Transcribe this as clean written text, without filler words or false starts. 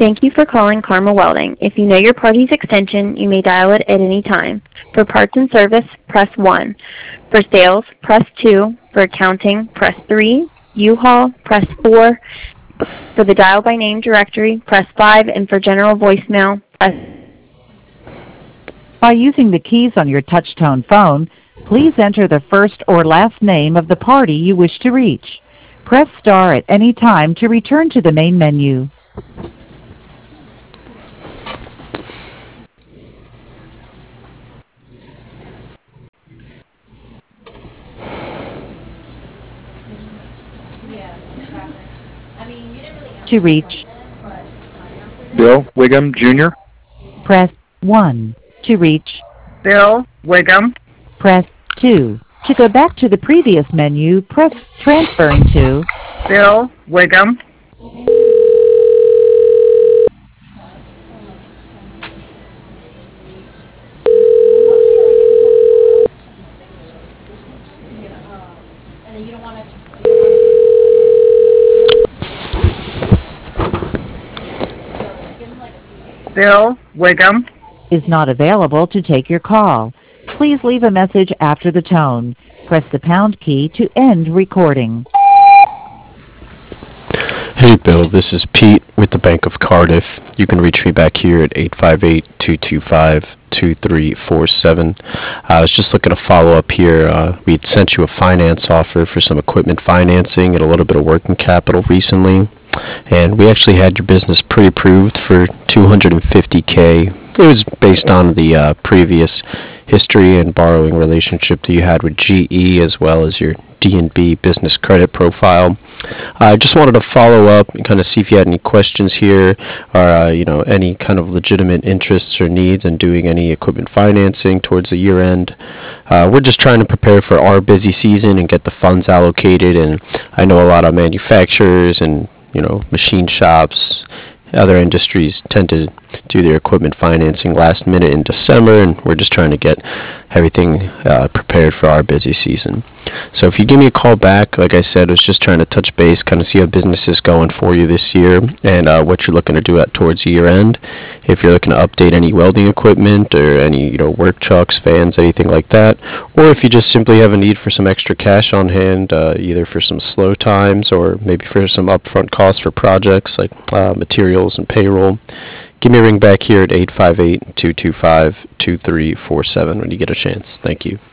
Thank you for calling Karma Welding. If you know your party's extension, you may dial it at any time. For parts and service, press 1. For sales, press 2. For accounting, press 3. U-Haul, press 4. For the dial by name directory, press 5. And for general voicemail, press... By using the keys on your touch-tone phone, please enter the first or last name of the party you wish to reach. Press star at any time to return to the main menu. To reach, Bill Wiggum Jr. press 1. To reach, Bill Wiggum. press 2. To go back to the previous menu, press transferring to Bill Wiggum. Bill Wiggum is not available to take your call. Please leave a message after the tone. Press the pound key to end recording. Hey Bill, this is Pete with the Bank of Cardiff. You can reach me back here at 858-225-2347. I was just looking to follow up here. We had sent you a finance offer for some equipment financing and a little bit of working capital recently. And we actually had your business pre-approved for $250K. It was based on the previous history and borrowing relationship that you had with GE, as well as your D&B business credit profile. I just wanted to follow up and kind of see if you had any questions here, or any kind of legitimate interests or needs in doing any equipment financing towards the year end. We're just trying to prepare for our busy season and get the funds allocated. And I know a lot of manufacturers and machine shops, other industries tend to do their equipment financing last minute in December, and we're just trying to get everything prepared for our busy season. So if you give me a call back, like I said, I was just trying to touch base, kind of see how business is going for you this year, and what you're looking to do towards year end. If you're looking to update any welding equipment or any work trucks, fans, anything like that, or if you just simply have a need for some extra cash on hand, either for some slow times or maybe for some upfront costs for projects like materials and payroll, give me a ring back here at 858-225-2347 when you get a chance. Thank you.